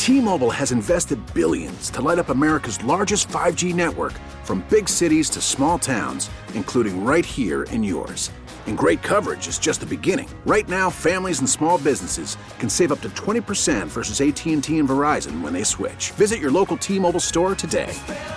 T-Mobile has invested billions to light up America's largest 5G network, from big cities to small towns, including right here in yours. And great coverage is just the beginning. Right now, families and small businesses can save up to 20% versus AT&T and Verizon when they switch. Visit your local T-Mobile store today.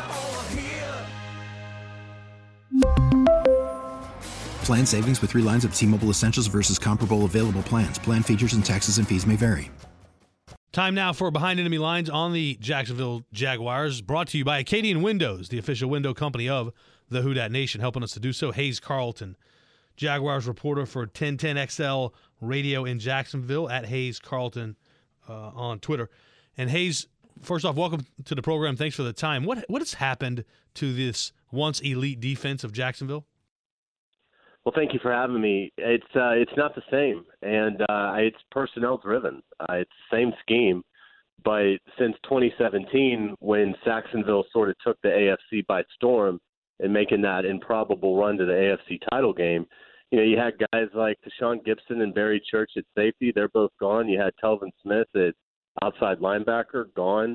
Plan savings with 3 lines of T-Mobile Essentials versus comparable available plans. Plan features and taxes and fees may vary. Time now for Behind Enemy Lines on the Jacksonville Jaguars, brought to you by Acadian Windows, the official window company of the Who Dat Nation. Helping us to do so, Hayes Carlton, Jaguars reporter for 1010XL Radio in Jacksonville, at Hayes Carlton on Twitter. And Hayes, first off, welcome to the program. Thanks for the time. What has happened to this once elite defense of Jacksonville? Well, thank you for having me. It's not the same, and it's personnel driven. It's the same scheme, but since 2017, when Saxonville sort of took the AFC by storm and making that improbable run to the AFC title game, you had guys like Deshaun Gibson and Barry Church at safety. They're both gone. You had Telvin Smith at outside linebacker, gone.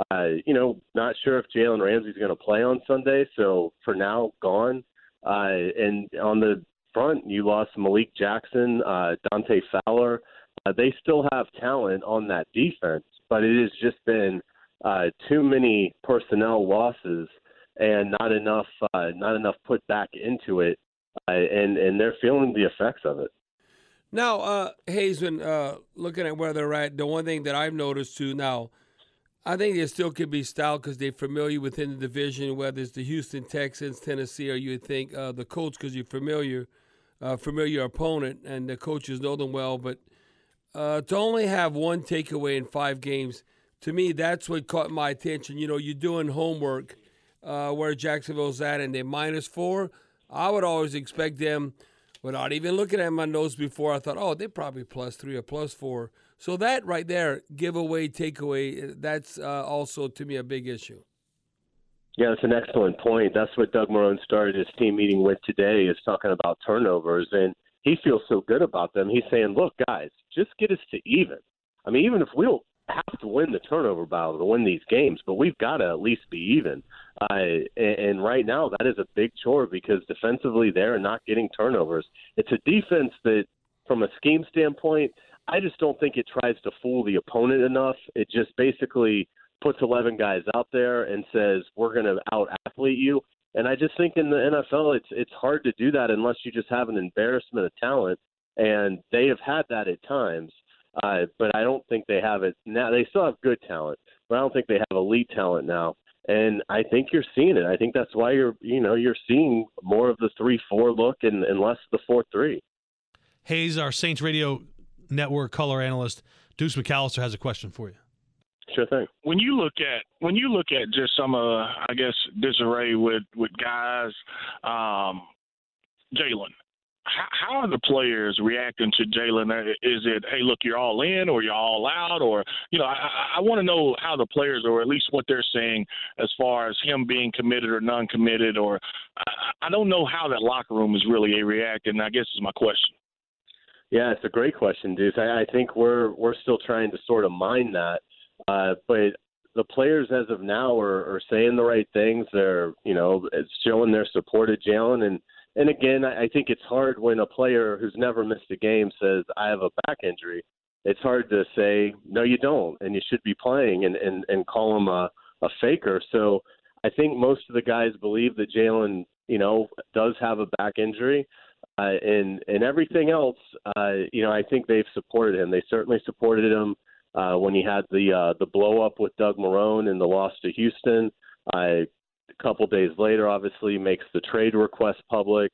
Not sure if Jalen Ramsey's going to play on Sunday, so for now, gone. And on the front, you lost Malik Jackson, Dante Fowler. They still have talent on that defense, but it has just been too many personnel losses and not enough put back into it, and they're feeling the effects of it. Now, Hazen, looking at where they're at, the one thing that I've noticed too now, I think they still could be stout because they're familiar within the division, whether it's the Houston Texans, Tennessee, or you would think the Colts, because you're familiar opponent, and the coaches know them well. But to only have one takeaway in 5 games, to me, that's what caught my attention. You're doing homework where Jacksonville's at, and they're -4. I would always expect them, without even looking at my notes before, I thought, they're probably +3 or +4. So that right there, giveaway, takeaway, that's also, to me, a big issue. Yeah, that's an excellent point. That's what Doug Marrone started his team meeting with today, is talking about turnovers, and he feels so good about them. He's saying, look, guys, just get us to even. I mean, even if we don't have to win the turnover battle to win these games, but we've got to at least be even. And right now, that is a big chore because defensively they're not getting turnovers. It's a defense that, from a scheme standpoint, I just don't think it tries to fool the opponent enough. It just basically puts 11 guys out there and says, we're going to out-athlete you. And I just think in the NFL, it's hard to do that unless you just have an embarrassment of talent. And they have had that at times. But I don't think they have it now. They still have good talent, but I don't think they have elite talent now. And I think you're seeing it. I think that's why you're seeing more of the 3-4 look and less the 4-3. Hayes, our Saints Radio Network color analyst, Deuce McAllister, has a question for you. Sure thing. When you look at just some disarray with guys, Jalen, how are the players reacting to Jalen? Is it, hey, look, you're all in, or you're all out, or I want to know how the players, or at least what they're saying as far as him being committed or non-committed, or I don't know how that locker room is really reacting. I guess is my question. Yeah, it's a great question, Deuce. I think we're still trying to sort of mine that. But the players as of now are saying the right things. They're, it's showing their support of Jalen. And again, I think it's hard when a player who's never missed a game says, I have a back injury. It's hard to say, no, you don't, and you should be playing and call him a faker. So I think most of the guys believe that Jalen, does have a back injury. And everything else, I think they've supported him. They certainly supported him when he had the blow up with Doug Marrone and the loss to Houston. A couple days later, obviously, makes the trade request public.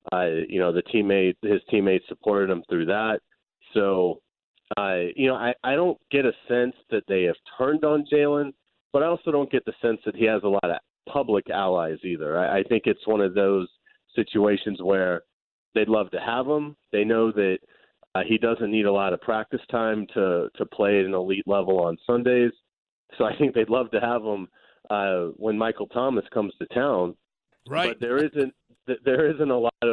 His teammates supported him through that. So, I don't get a sense that they have turned on Jalen, but I also don't get the sense that he has a lot of public allies either. I think it's one of those situations where they'd love to have him. They know that he doesn't need a lot of practice time to play at an elite level on Sundays. So I think they'd love to have him when Michael Thomas comes to town. Right. But there isn't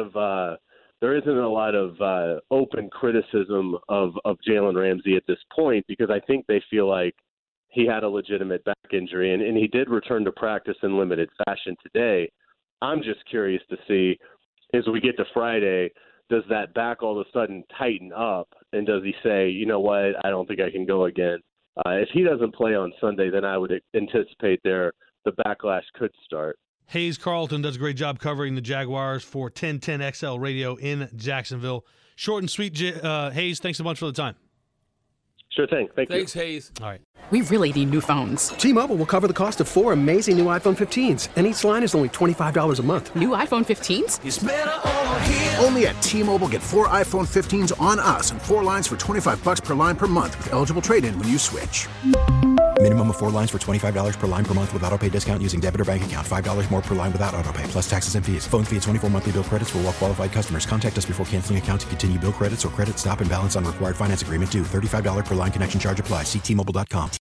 a lot of open criticism of Jalen Ramsey at this point, because I think they feel like he had a legitimate back injury, and he did return to practice in limited fashion today. I'm just curious to see, as we get to Friday, does that back all of a sudden tighten up, and does he say, you know what, I don't think I can go again? If he doesn't play on Sunday, then I would anticipate the backlash could start. Hayes Carlton does a great job covering the Jaguars for 1010 XL Radio in Jacksonville. Short and sweet, Hayes, thanks so much for the time. Sure thing. Thanks, Hayes. All right. We really need new phones. T-Mobile will cover the cost of 4 amazing new iPhone 15s, and each line is only $25 a month. New iPhone 15s? It's better over here. Only at T-Mobile, get 4 iPhone 15s on us and 4 lines for $25 per line per month with eligible trade-in when you switch. Minimum of 4 lines for $25 per line per month with autopay discount using debit or bank account. $5 more per line without autopay, plus taxes and fees. Phone fee at 24 monthly bill credits for well-qualified customers. Contact us before canceling account to continue bill credits or credit stop and balance on required finance agreement due. $35 per line connection charge applies. See T-Mobile.com.